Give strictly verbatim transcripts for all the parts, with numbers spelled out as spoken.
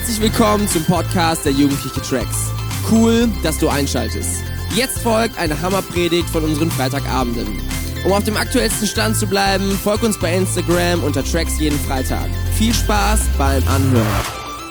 Herzlich willkommen zum Podcast der Jugendliche Tracks. Cool, dass du einschaltest. Jetzt folgt eine Hammerpredigt von unseren Freitagabenden. Um auf dem aktuellsten Stand zu bleiben, folg uns bei Instagram unter Tracks jeden Freitag. Viel Spaß beim Anhören.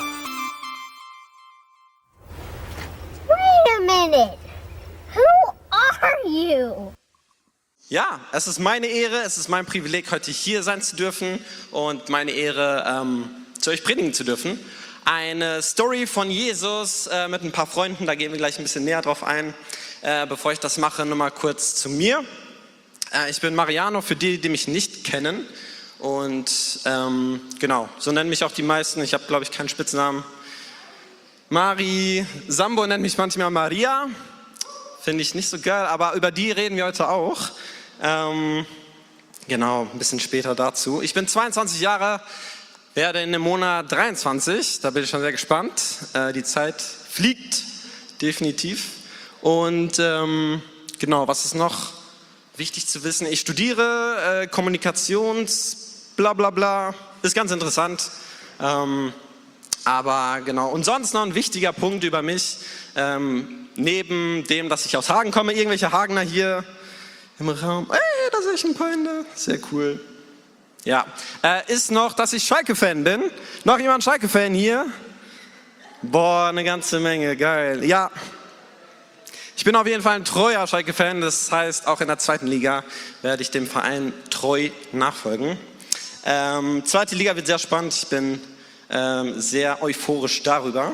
Wait a minute. Who are you? Ja, es ist meine Ehre, es ist mein Privileg, heute hier sein zu dürfen und meine Ehre, ähm, zu euch predigen zu dürfen. Eine Story von Jesus äh, mit ein paar Freunden, da gehen wir gleich ein bisschen näher drauf ein. Äh, bevor ich das mache, nochmal kurz zu mir. Äh, ich bin Mariano, für die, die mich nicht kennen. Und ähm, genau, so nennen mich auch die meisten. Ich habe, glaube ich, keinen Spitznamen. Mari Sambo nennt mich manchmal Maria. Finde ich nicht so geil, aber über die reden wir heute auch. Ähm, genau, ein bisschen später dazu. Ich bin zweiundzwanzig Jahre, werde in dem Monat dreiundzwanzig. Da bin ich schon sehr gespannt. Äh, die Zeit fliegt, definitiv. Und ähm, genau, was ist noch wichtig zu wissen? Ich studiere äh, Kommunikations, bla bla bla. Ist ganz interessant. Ähm, aber genau, und sonst noch ein wichtiger Punkt über mich. Ähm, neben dem, dass ich aus Hagen komme, irgendwelche Hagener hier im Raum. Ey, da sehe ich ein paar Hände. Sehr cool. Ja, äh, ist noch, dass ich Schalke-Fan bin. Noch jemand Schalke-Fan hier? Boah, eine ganze Menge, geil. Ja, ich bin auf jeden Fall ein treuer Schalke-Fan. Das heißt, auch in der zweiten Liga werde ich dem Verein treu nachfolgen. Ähm, zweite Liga wird sehr spannend. Ich bin ähm, sehr euphorisch darüber.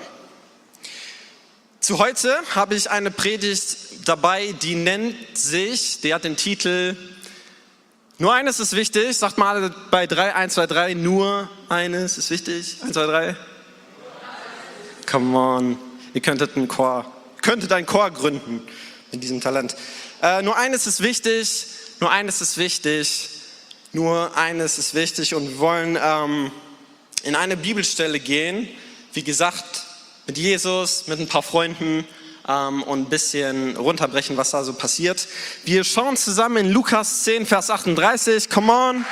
Zu heute habe ich eine Predigt dabei, die nennt sich, die hat den Titel Nur eines ist wichtig. Sagt mal bei drei, eins, zwei, drei, nur eines ist wichtig. eins, zwei, drei. Come on. Ihr könntet einen Chor, könntet einen Chor gründen mit diesem Talent. Äh, nur eines ist wichtig, nur eines ist wichtig, nur eines ist wichtig. Und wir wollen ähm, in eine Bibelstelle gehen, wie gesagt, mit Jesus, mit ein paar Freunden ähm, und ein bisschen runterbrechen, was da so passiert. Wir schauen zusammen in Lukas zehn, Vers achtunddreißig. Come on.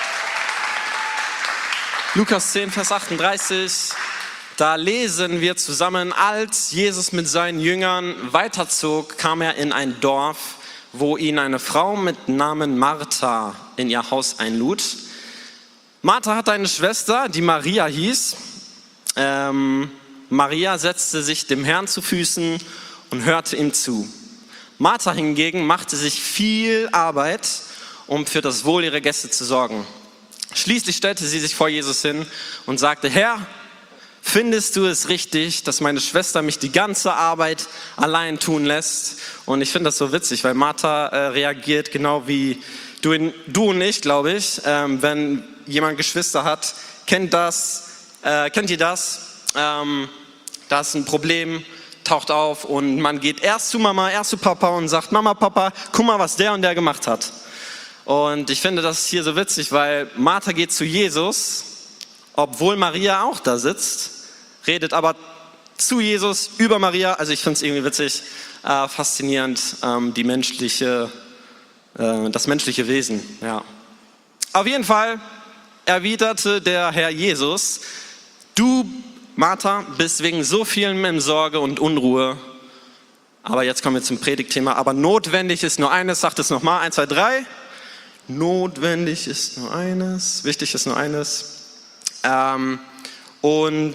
Lukas zehn, Vers achtunddreißig. Da lesen wir zusammen, als Jesus mit seinen Jüngern weiterzog, kam er in ein Dorf, wo ihn eine Frau mit Namen Martha in ihr Haus einlud. Martha hatte eine Schwester, die Maria hieß. Ähm, Maria setzte sich dem Herrn zu Füßen und hörte ihm zu. Martha hingegen machte sich viel Arbeit, um für das Wohl ihrer Gäste zu sorgen. Schließlich stellte sie sich vor Jesus hin und sagte, Herr, findest du es richtig, dass meine Schwester mich die ganze Arbeit allein tun lässt? Und ich finde das so witzig, weil Martha äh, reagiert genau wie du, in, du und ich, glaube ich. Ähm, wenn jemand Geschwister hat, kennt das, äh, kennt ihr das? Ähm, da ist ein Problem, taucht auf und man geht erst zu Mama, erst zu Papa und sagt, Mama, Papa, guck mal, was der und der gemacht hat. Und ich finde das hier so witzig, weil Martha geht zu Jesus, obwohl Maria auch da sitzt, redet aber zu Jesus über Maria. Also ich finde es irgendwie witzig, äh, faszinierend, ähm, die menschliche, äh, das menschliche Wesen. Ja. Auf jeden Fall erwiderte der Herr Jesus, du Martha, bist wegen so vielem in Sorge und Unruhe. Aber jetzt kommen wir zum Predigtthema. Aber notwendig ist nur eines, sagt es nochmal, eins, zwei, drei. Notwendig ist nur eines, wichtig ist nur eines. Ähm, und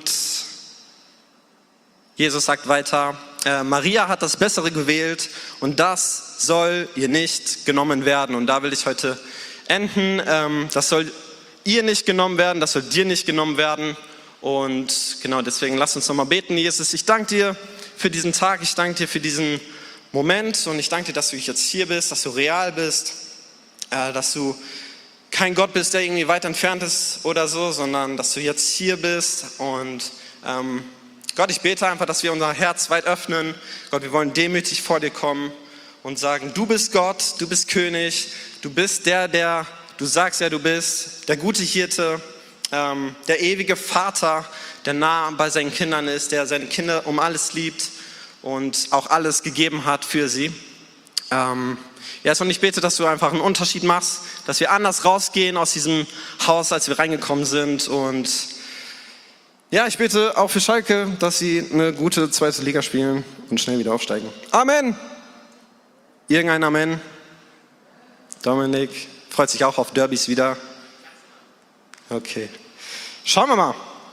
Jesus sagt weiter, äh, Maria hat das Bessere gewählt und das soll ihr nicht genommen werden. Und da will ich heute enden. Ähm, das soll ihr nicht genommen werden, das soll dir nicht genommen werden. Und genau deswegen lass uns nochmal beten. Jesus, ich danke dir für diesen Tag, ich danke dir für diesen Moment und ich danke dir, dass du jetzt hier bist, dass du real bist, äh, dass du kein Gott bist, der irgendwie weit entfernt ist oder so, sondern dass du jetzt hier bist. Und ähm, Gott, ich bete einfach, dass wir unser Herz weit öffnen. Gott, wir wollen demütig vor dir kommen und sagen, du bist Gott, du bist König, du bist der, der du sagst, ja du bist, der gute Hirte, Ähm, der ewige Vater, der nah bei seinen Kindern ist, der seine Kinder um alles liebt und auch alles gegeben hat für sie. Ähm, ja, und ich bete, dass du einfach einen Unterschied machst, dass wir anders rausgehen aus diesem Haus, als wir reingekommen sind und Ja, ich bete auch für Schalke, dass sie eine gute zweite Liga spielen und schnell wieder aufsteigen. Amen! Irgendein Amen? Dominik freut sich auch auf Derbys wieder. Okay. Schauen wir mal.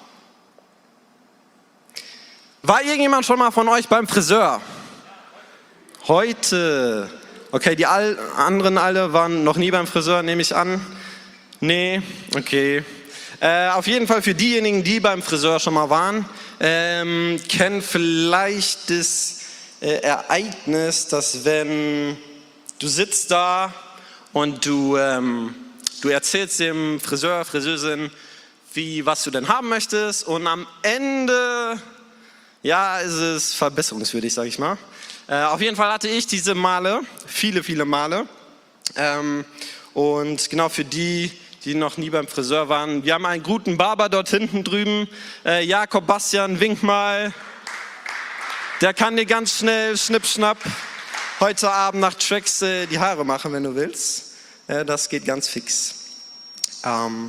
War irgendjemand schon mal von euch beim Friseur? Heute. Okay, die all, anderen alle waren noch nie beim Friseur, nehme ich an. Nee, okay. Äh, auf jeden Fall für diejenigen, die beim Friseur schon mal waren, ähm, kennen vielleicht das äh, Ereignis, dass wenn du sitzt da und du, ähm, du erzählst dem Friseur, Friseurin, wie, was du denn haben möchtest und am Ende, ja, ist es verbesserungswürdig, sag ich mal. Äh, auf jeden Fall hatte ich diese Male, viele, viele Male. Ähm, und genau für die, die noch nie beim Friseur waren, wir haben einen guten Barber dort hinten drüben. Äh, Jakob Bastian, wink mal. Der kann dir ganz schnell, schnipp, schnapp, heute Abend nach Tracks äh, die Haare machen, wenn du willst. Äh, das geht ganz fix. Ähm,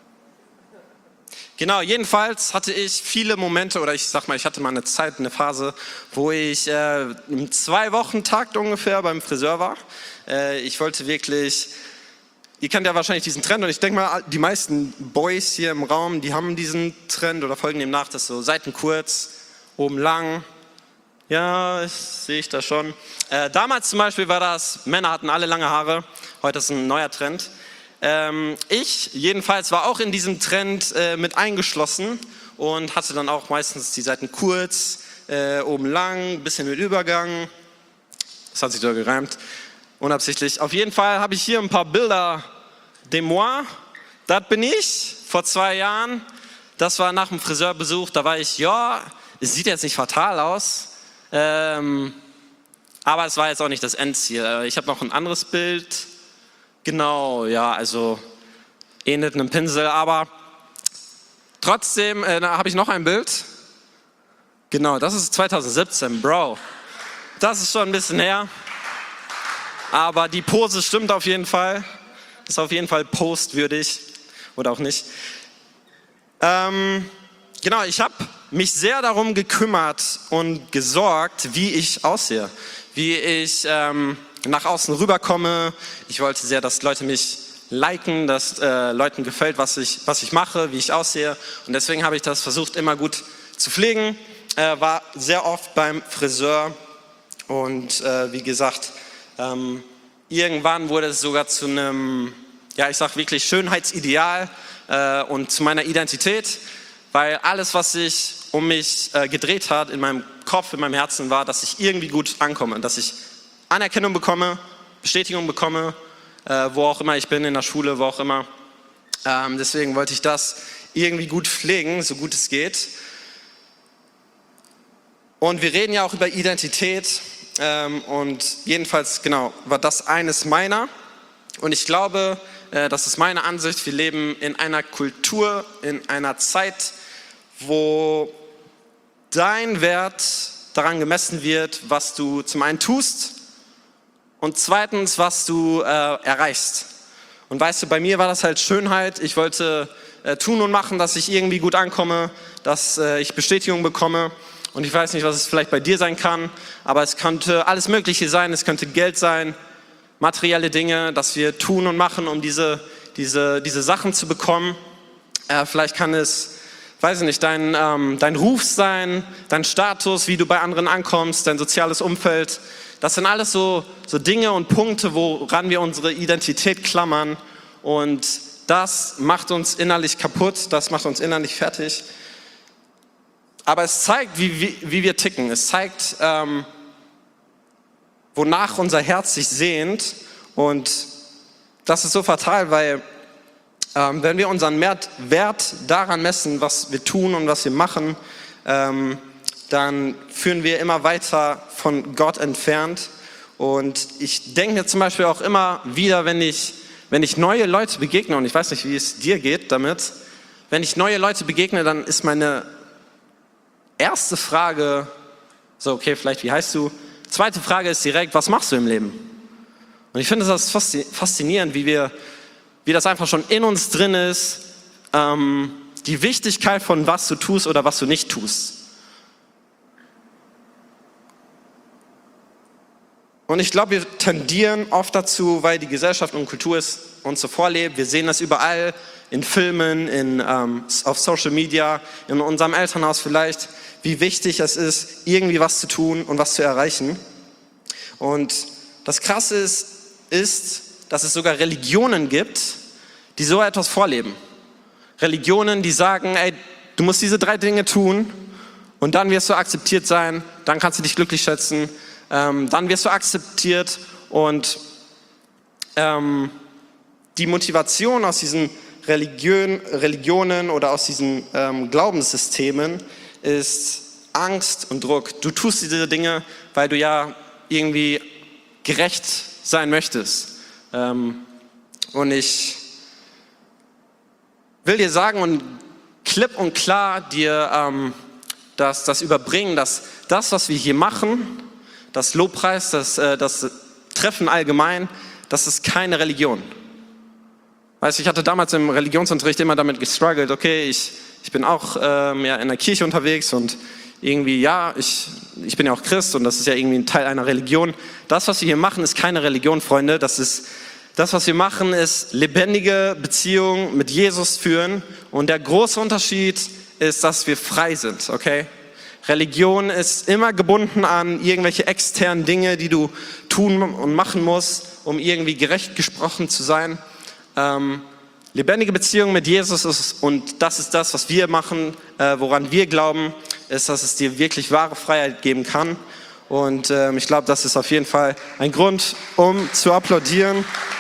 Genau, jedenfalls hatte ich viele Momente, oder ich sag mal, ich hatte mal eine Zeit, eine Phase, wo ich äh, im Zwei-Wochen-Takt ungefähr beim Friseur war. Äh, ich wollte wirklich, ihr kennt ja wahrscheinlich diesen Trend und ich denke mal, die meisten Boys hier im Raum, die haben diesen Trend oder folgen dem nach, dass so Seiten kurz, oben lang. Ja, das sehe ich da schon. Äh, damals zum Beispiel war das, Männer hatten alle lange Haare, heute ist ein neuer Trend. Ähm, ich jedenfalls war auch in diesem Trend äh, mit eingeschlossen und hatte dann auch meistens die Seiten kurz, äh, oben lang, ein bisschen mit Übergang. Das hat sich da gereimt, unabsichtlich. Auf jeden Fall habe ich hier ein paar Bilder de moi. Das bin ich, vor zwei Jahren. Das war nach dem Friseurbesuch, da war ich, ja, es sieht jetzt nicht fatal aus, ähm, aber es war jetzt auch nicht das Endziel. Ich habe noch ein anderes Bild. Genau, ja, also ähnelt einem Pinsel, aber trotzdem äh, habe ich noch ein Bild. Genau, das ist zwanzig siebzehn, Bro. Das ist schon ein bisschen her, aber die Pose stimmt auf jeden Fall. Ist auf jeden Fall postwürdig oder auch nicht. Ähm, genau, ich habe mich sehr darum gekümmert und gesorgt, wie ich aussehe, wie ich ähm, nach außen rüberkomme. Ich wollte sehr, dass Leute mich liken, dass äh, Leuten gefällt, was ich, was ich mache, wie ich aussehe. Und deswegen habe ich das versucht, immer gut zu pflegen. Äh, war sehr oft beim Friseur und äh, wie gesagt, ähm, irgendwann wurde es sogar zu einem, ja, ich sag wirklich Schönheitsideal äh, und zu meiner Identität, weil alles, was sich um mich äh, gedreht hat, in meinem Kopf, in meinem Herzen, war, dass ich irgendwie gut ankomme, dass ich Anerkennung bekomme, Bestätigung bekomme, äh, wo auch immer ich bin, in der Schule, wo auch immer. Ähm, deswegen wollte ich das irgendwie gut pflegen, so gut es geht. Und wir reden ja auch über Identität ähm, und jedenfalls, genau, war das eines meiner. Und ich glaube, äh, das ist meine Ansicht, wir leben in einer Kultur, in einer Zeit, wo dein Wert daran gemessen wird, was du zum einen tust, und zweitens, was du äh, erreichst. Und weißt du, bei mir war das halt Schönheit. Ich wollte äh, tun und machen, dass ich irgendwie gut ankomme, dass äh, ich Bestätigung bekomme. Und ich weiß nicht, was es vielleicht bei dir sein kann, aber es könnte alles Mögliche sein. Es könnte Geld sein, materielle Dinge, dass wir tun und machen, um diese, diese, diese Sachen zu bekommen. Äh, vielleicht kann es, weiß ich nicht, dein, ähm, dein Ruf sein, dein Status, wie du bei anderen ankommst, dein soziales Umfeld. Das sind alles so, so Dinge und Punkte, woran wir unsere Identität klammern. Und das macht uns innerlich kaputt, das macht uns innerlich fertig. Aber es zeigt, wie, wie, wie wir ticken. Es zeigt, ähm, wonach unser Herz sich sehnt. Und das ist so fatal, weil ähm, wenn wir unseren Wert, Wert daran messen, was wir tun und was wir machen, ähm, dann führen wir immer weiter von Gott entfernt. Und ich denke mir zum Beispiel auch immer wieder, wenn ich, wenn ich neue Leute begegne, und ich weiß nicht, wie es dir geht damit, wenn ich neue Leute begegne, dann ist meine erste Frage, so okay, vielleicht wie heißt du? Zweite Frage ist direkt, was machst du im Leben? Und ich finde das faszinierend, wie wir, wie das einfach schon in uns drin ist, ähm, die Wichtigkeit von was du tust oder was du nicht tust. Und ich glaube, wir tendieren oft dazu, weil die Gesellschaft und Kultur es uns so vorlebt. Wir sehen das überall in Filmen, in, ähm, auf Social Media, in unserem Elternhaus vielleicht, wie wichtig es ist, irgendwie was zu tun und was zu erreichen. Und das Krasse ist, ist, dass es sogar Religionen gibt, die so etwas vorleben. Religionen, die sagen, ey, du musst diese drei Dinge tun und dann wirst du akzeptiert sein, dann kannst du dich glücklich schätzen, ähm, dann wirst du akzeptiert und ähm, die Motivation aus diesen Religion, Religionen oder aus diesen ähm, Glaubenssystemen ist Angst und Druck. Du tust diese Dinge, weil du ja irgendwie gerecht sein möchtest. Ähm, und ich will dir sagen und klipp und klar dir ähm, das, das überbringen, dass das, was wir hier machen, das Lobpreis, das, äh, das Treffen allgemein, das ist keine Religion. Weißt du, ich hatte damals im Religionsunterricht immer damit gestruggelt, okay, ich, ich bin auch ähm, ja, in der Kirche unterwegs und irgendwie, ja, ich, ich bin ja auch Christ und das ist ja irgendwie ein Teil einer Religion. Das, was wir hier machen, ist keine Religion, Freunde. Das ist, das, was wir machen, ist lebendige Beziehungen mit Jesus führen. Und der große Unterschied ist, dass wir frei sind, okay? Religion ist immer gebunden an irgendwelche externen Dinge, die du tun und machen musst, um irgendwie gerecht gesprochen zu sein. Ähm, lebendige Beziehung mit Jesus ist, und das ist das, was wir machen, äh, woran wir glauben, ist, dass es dir wirklich wahre Freiheit geben kann. Und ähm, ich glaube, das ist auf jeden Fall ein Grund, um zu applaudieren.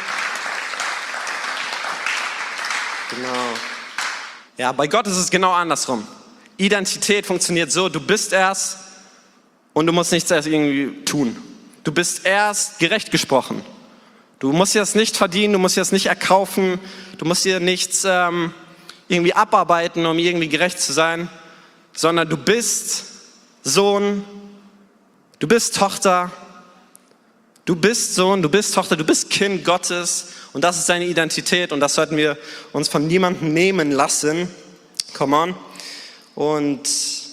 Genau. Ja, bei Gott ist es genau andersrum. Identität funktioniert so, du bist erst und du musst nichts erst irgendwie tun. Du bist erst gerecht gesprochen. Du musst dir das nicht verdienen, du musst dir das nicht erkaufen, du musst dir nichts ähm, irgendwie abarbeiten, um irgendwie gerecht zu sein, sondern du bist Sohn, du bist Tochter, du bist Sohn, du bist Tochter, du bist Kind Gottes und das ist deine Identität und das sollten wir uns von niemandem nehmen lassen. Come on. Und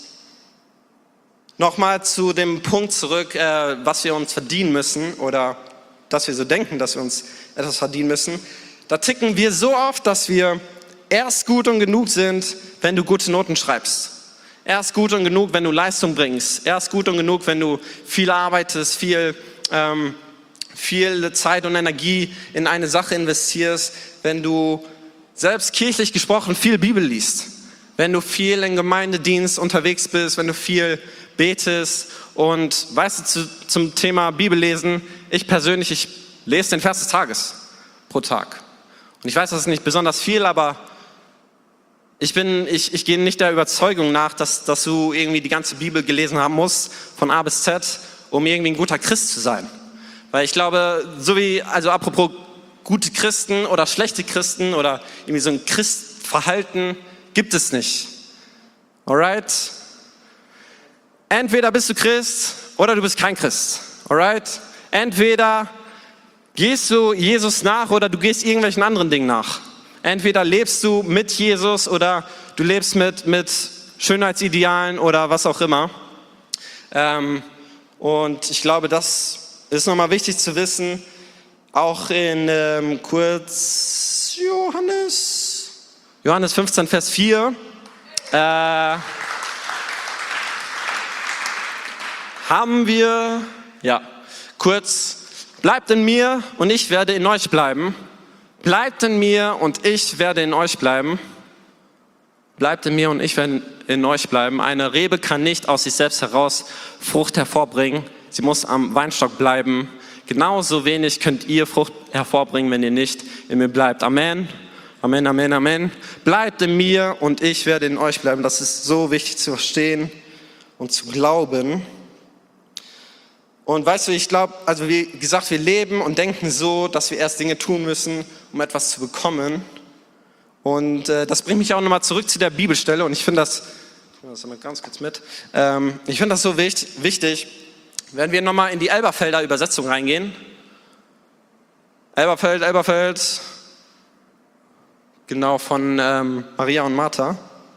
nochmal zu dem Punkt zurück, äh, was wir uns verdienen müssen oder dass wir so denken, dass wir uns etwas verdienen müssen. Da ticken wir so oft, dass wir erst gut und genug sind, wenn du gute Noten schreibst. Erst gut und genug, wenn du Leistung bringst. Erst gut und genug, wenn du viel arbeitest, viel, ähm, viel Zeit und Energie in eine Sache investierst, wenn du selbst kirchlich gesprochen viel Bibel liest. Wenn du viel in Gemeindedienst unterwegs bist, wenn du viel betest und weißt du, zu, zum Thema Bibellesen, ich persönlich, ich lese den Vers des Tages pro Tag. Und ich weiß, das ist nicht besonders viel, aber ich bin, ich, ich gehe nicht der Überzeugung nach, dass, dass du irgendwie die ganze Bibel gelesen haben musst, von A bis Z, um irgendwie ein guter Christ zu sein. Weil ich glaube, so wie, also apropos gute Christen oder schlechte Christen oder irgendwie so ein Christverhalten, gibt es nicht. Alright? Entweder bist du Christ oder du bist kein Christ. Alright? Entweder gehst du Jesus nach oder du gehst irgendwelchen anderen Dingen nach. Entweder lebst du mit Jesus oder du lebst mit, mit Schönheitsidealen oder was auch immer. Ähm, und ich glaube, das ist nochmal wichtig zu wissen. Auch in ähm, kurz Johannes... Johannes fünfzehn, Vers vier, äh, haben wir, ja, kurz, bleibt in mir und ich werde in euch bleiben. Bleibt in mir und ich werde in euch bleiben. Bleibt in mir und ich werde in euch bleiben. Eine Rebe kann nicht aus sich selbst heraus Frucht hervorbringen. Sie muss am Weinstock bleiben. Genauso wenig könnt ihr Frucht hervorbringen, wenn ihr nicht in mir bleibt. Amen. Amen, Amen, Amen. Bleibt in mir und ich werde in euch bleiben. Das ist so wichtig zu verstehen und zu glauben. Und weißt du, ich glaube, also wie gesagt, wir leben und denken so, dass wir erst Dinge tun müssen, um etwas zu bekommen. Und äh, das bringt mich auch nochmal zurück zu der Bibelstelle. Und ich finde das, ich nehme das mal ganz kurz mit. Ähm, ich finde das so wichtig, wichtig, wenn wir nochmal in die Elberfelder Übersetzung reingehen. Elberfeld, Elberfeld. Genau, von ähm, Maria und Martha.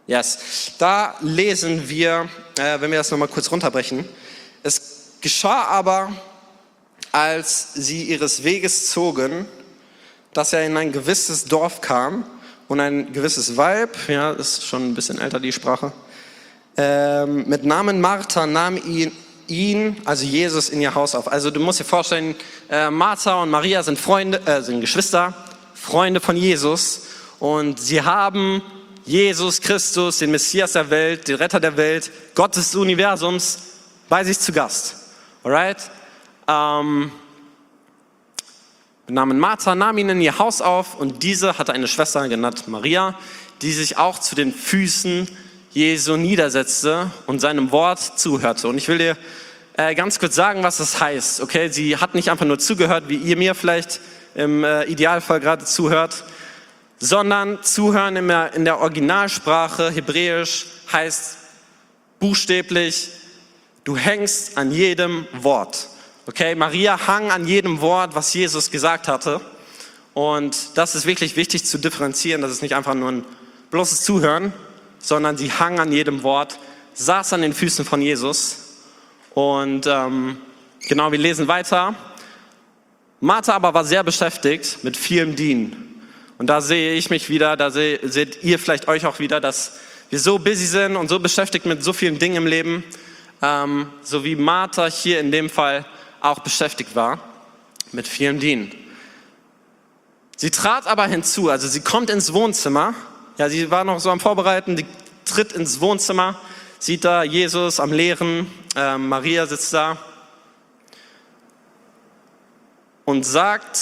Yes, da lesen wir, äh, wenn wir das nochmal kurz runterbrechen. Es geschah aber, als sie ihres Weges zogen, dass er in ein gewisses Dorf kam und ein gewisses Weib, ja, ist schon ein bisschen älter die Sprache, ähm, mit Namen Martha nahm ihn, ihn, also Jesus, in ihr Haus auf. Also du musst dir vorstellen, äh, Martha und Maria sind Freunde, äh, sind Geschwister, Freunde von Jesus und sie haben Jesus Christus, den Messias der Welt, den Retter der Welt, Gott des Universums, bei sich zu Gast. Alright? Ähm, mit Namen Martha nahm ihn in ihr Haus auf und diese hatte eine Schwester genannt Maria, die sich auch zu den Füßen Jesu niedersetzte und seinem Wort zuhörte. Und ich will dir äh, ganz kurz sagen, was das heißt. Okay, sie hat nicht einfach nur zugehört, wie ihr mir vielleicht im äh, Idealfall gerade zuhört, sondern zuhören in der, in der Originalsprache, Hebräisch, heißt buchstäblich, du hängst an jedem Wort. Okay, Maria hang an jedem Wort, was Jesus gesagt hatte. Und das ist wirklich wichtig zu differenzieren. Das ist nicht einfach nur ein bloßes Zuhören, sondern sie hang an jedem Wort, saß an den Füßen von Jesus. Und ähm, genau, wir lesen weiter. Martha aber war sehr beschäftigt mit vielem Dienen. Und da sehe ich mich wieder, da se- seht ihr vielleicht euch auch wieder, dass wir so busy sind und so beschäftigt mit so vielen Dingen im Leben, ähm, so wie Martha hier in dem Fall auch beschäftigt war mit vielem Dienen. Sie trat aber hinzu, also sie kommt ins Wohnzimmer, ja, sie war noch so am Vorbereiten, die tritt ins Wohnzimmer, sieht da Jesus am Lehren, äh, Maria sitzt da und sagt,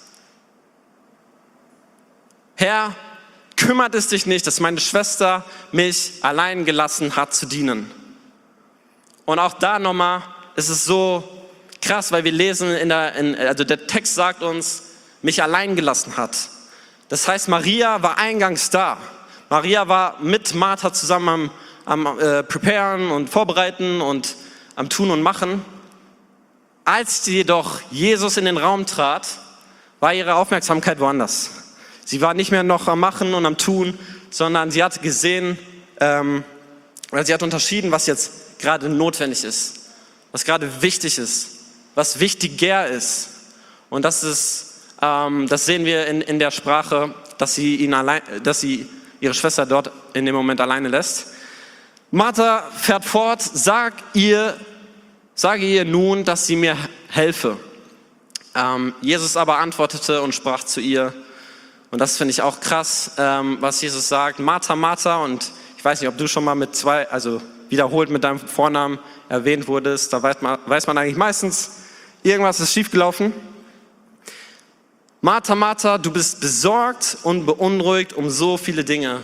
Herr, kümmert es dich nicht, dass meine Schwester mich allein gelassen hat zu dienen. Und auch da nochmal ist es so krass, weil wir lesen, in der, in, also der Text sagt uns, mich allein gelassen hat. Das heißt, Maria war eingangs da. Maria war mit Martha zusammen am, am äh, Preparen und Vorbereiten und am Tun und Machen. Als jedoch Jesus in den Raum trat, war ihre Aufmerksamkeit woanders. Sie war nicht mehr noch am Machen und am Tun, sondern sie hat gesehen, ähm, oder sie hat unterschieden, was jetzt gerade notwendig ist, was gerade wichtig ist, was wichtiger ist. Und das ist, ähm, das sehen wir in, in der Sprache, dass sie ihn allein, dass sie ihre Schwester dort in dem Moment alleine lässt. Martha fährt fort, sag ihr, sage ihr nun, dass sie mir helfe. Ähm, Jesus aber antwortete und sprach zu ihr, und das finde ich auch krass, ähm, was Jesus sagt, Martha, Martha, und ich weiß nicht, ob du schon mal mit zwei, also wiederholt mit deinem Vornamen erwähnt wurdest, da weiß man, weiß man eigentlich meistens, irgendwas ist schiefgelaufen. Martha, Martha, du bist besorgt und beunruhigt um so viele Dinge.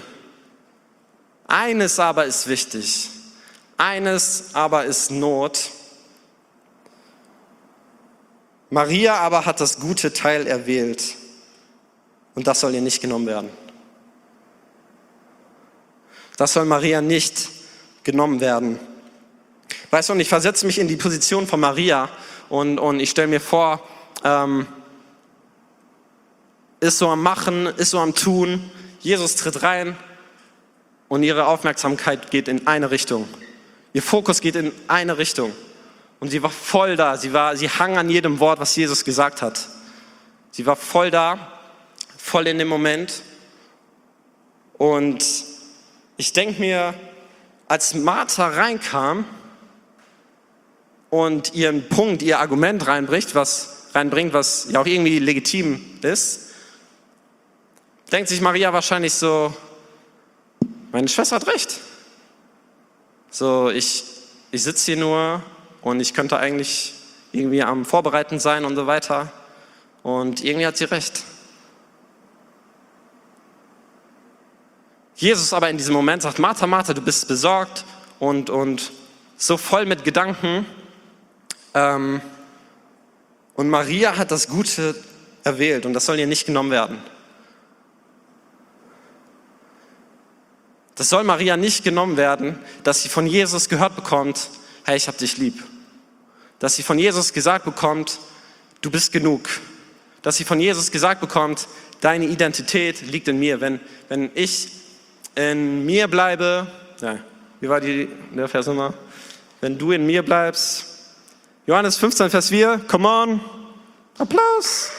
Eines aber ist wichtig, eines aber ist Not. Maria aber hat das gute Teil erwählt und das soll ihr nicht genommen werden. Das soll Maria nicht genommen werden. Weißt du, und ich versetze mich in die Position von Maria und, und ich stelle mir vor, ähm, ist so am Machen, ist so am Tun, Jesus tritt rein und ihre Aufmerksamkeit geht in eine Richtung. Ihr Fokus geht in eine Richtung. Und sie war voll da, sie, war, sie hang an jedem Wort, was Jesus gesagt hat. Sie war voll da, voll in dem Moment. Und ich denke mir, als Martha reinkam und ihren Punkt, ihr Argument reinbringt, was, reinbringt, was ja auch irgendwie legitim ist, denkt sich Maria wahrscheinlich so, meine Schwester hat recht. So, ich, ich sitze hier nur und ich könnte eigentlich irgendwie am Vorbereiten sein und so weiter. Und irgendwie hat sie recht. Jesus aber in diesem Moment sagt, Martha, Martha, du bist besorgt und, und so voll mit Gedanken. Ähm, und Maria hat das Gute erwählt und das soll ihr nicht genommen werden. Das soll Maria nicht genommen werden, dass sie von Jesus gehört bekommt, hey, ich hab dich lieb. Dass sie von Jesus gesagt bekommt, du bist genug. Dass sie von Jesus gesagt bekommt, deine Identität liegt in mir. Wenn, wenn ich in mir bleibe, ja, wie war die, der Vers immer? Wenn du in mir bleibst, Johannes fünfzehn, Vers vier, come on, Applaus.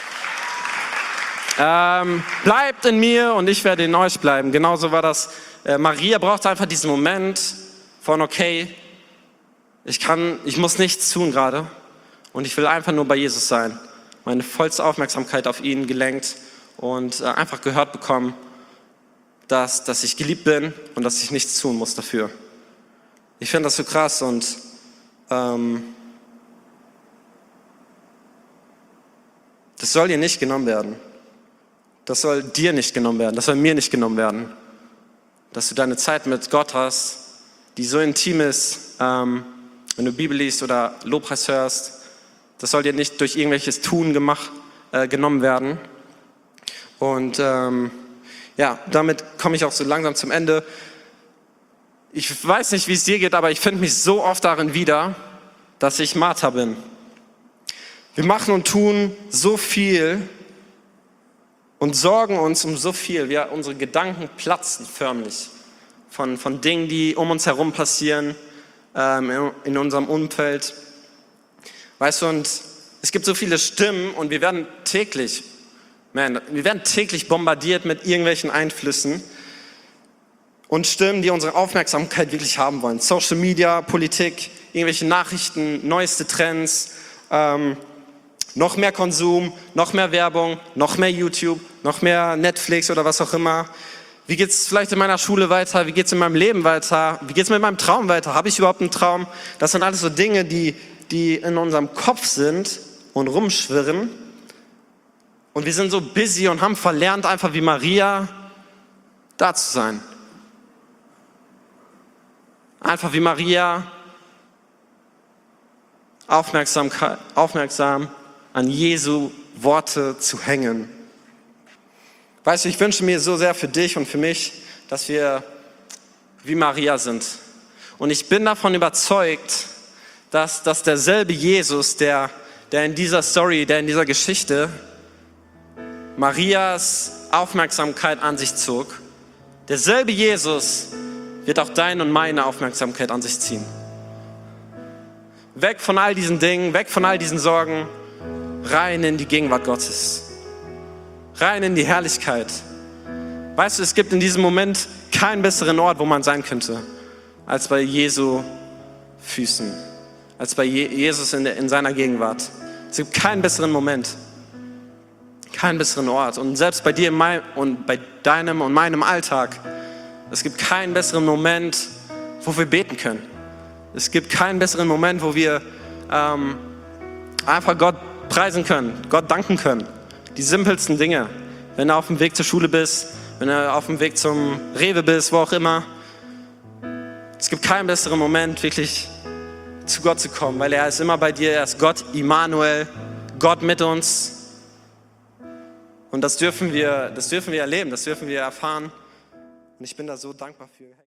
Ähm, bleibt in mir und ich werde in euch bleiben. Genauso war das. Äh, Maria brauchte einfach diesen Moment von, okay, ich kann, ich muss nichts tun gerade und ich will einfach nur bei Jesus sein. Meine vollste Aufmerksamkeit auf ihn gelenkt und äh, einfach gehört bekommen, dass, dass ich geliebt bin und dass ich nichts tun muss dafür. Ich finde das so krass und ähm, das soll dir nicht genommen werden. Das soll dir nicht genommen werden. Das soll mir nicht genommen werden. Dass du deine Zeit mit Gott hast, die so intim ist, ähm, wenn du Bibel liest oder Lobpreis hörst. Das soll dir nicht durch irgendwelches Tun gemacht, äh, genommen werden. Und ähm, ja, damit komme ich auch so langsam zum Ende. Ich weiß nicht, wie es dir geht, aber ich finde mich so oft darin wieder, dass ich Martha bin. Wir machen und tun so viel und sorgen uns um so viel. Wir, unsere Gedanken platzen förmlich von, von Dingen, die um uns herum passieren, ähm, in, in unserem Umfeld. Weißt du, und es gibt so viele Stimmen und wir werden täglich, man, wir werden täglich bombardiert mit irgendwelchen Einflüssen und Stimmen, die unsere Aufmerksamkeit wirklich haben wollen. Social Media, Politik, irgendwelche Nachrichten, neueste Trends, ähm, noch mehr Konsum, noch mehr Werbung, noch mehr YouTube, noch mehr Netflix oder was auch immer. Wie geht es vielleicht in meiner Schule weiter? Wie geht es in meinem Leben weiter? Wie geht es mit meinem Traum weiter? Habe ich überhaupt einen Traum? Das sind alles so Dinge, die, die in unserem Kopf sind und rumschwirren. Und wir sind so busy und haben verlernt, einfach wie Maria da zu sein. Einfach wie Maria Aufmerksamkeit, aufmerksam an Jesu Worte zu hängen. Weißt du, ich wünsche mir so sehr für dich und für mich, dass wir wie Maria sind. Und ich bin davon überzeugt, dass, dass derselbe Jesus, der, der in dieser Story, der in dieser Geschichte Marias Aufmerksamkeit an sich zog, derselbe Jesus wird auch deine und meine Aufmerksamkeit an sich ziehen. Weg von all diesen Dingen, weg von all diesen Sorgen, rein in die Gegenwart Gottes. Rein in die Herrlichkeit. Weißt du, es gibt in diesem Moment keinen besseren Ort, wo man sein könnte, als bei Jesu Füßen, als bei Je- Jesus in, der, in seiner Gegenwart. Es gibt keinen besseren Moment, keinen besseren Ort. Und selbst bei dir und bei deinem und meinem Alltag, es gibt keinen besseren Moment, wo wir beten können. Es gibt keinen besseren Moment, wo wir ähm, einfach Gott preisen können, Gott danken können. Die simpelsten Dinge. Wenn du auf dem Weg zur Schule bist, wenn du auf dem Weg zum Rewe bist, wo auch immer. Es gibt keinen besseren Moment, wirklich zu Gott zu kommen, weil er ist immer bei dir, er ist Gott, Immanuel, Gott mit uns. Und das dürfen wir, das dürfen wir erleben, das dürfen wir erfahren. Und ich bin da so dankbar für.